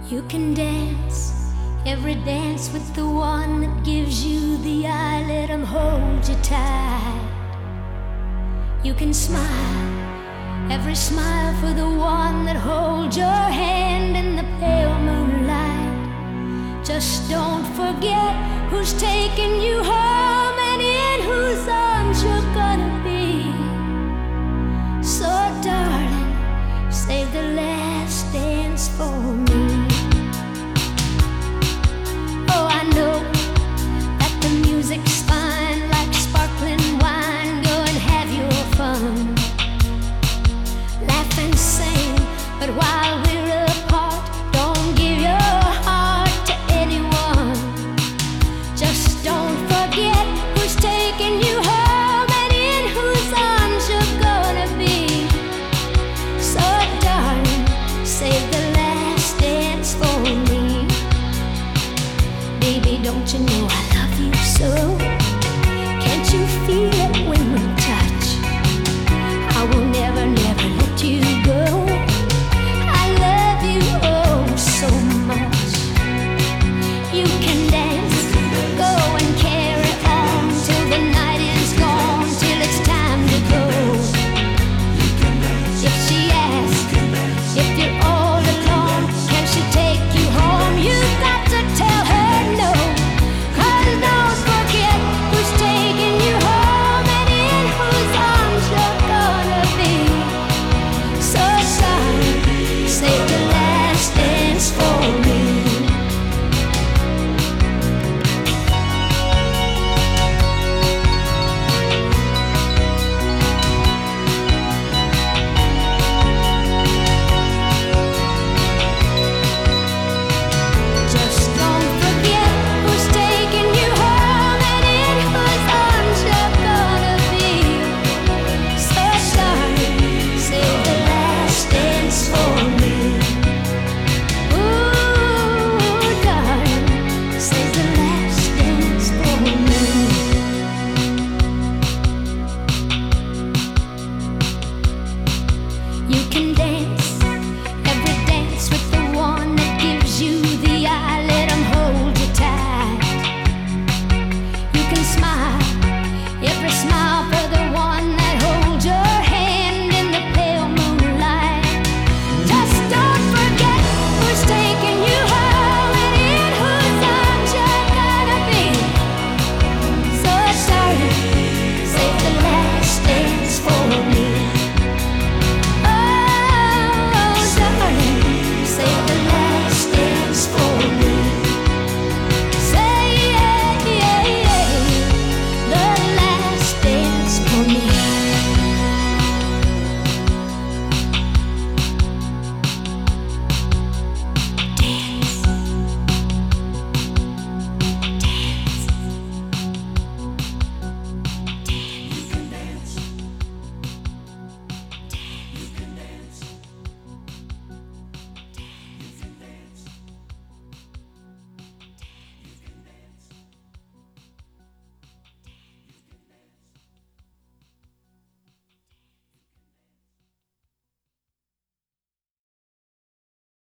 You can dance every dance with the one that gives you the eye. Let him hold you tight. You can smile every smile for the one that holds your hand in the pale moonlight. Just don't forget who's taking you home and in whose arms you're gonna be. So darling, save the last dance for me. Oh, I know that the music's fine, like sparkling wine. Go and have your fun, laugh and sing, but while we're apart, don't give your heart to anyone. Just don't forget who's taking you home and in whose arms you're gonna be. So darling, save the last dance for me. Baby, don't you know I love you so?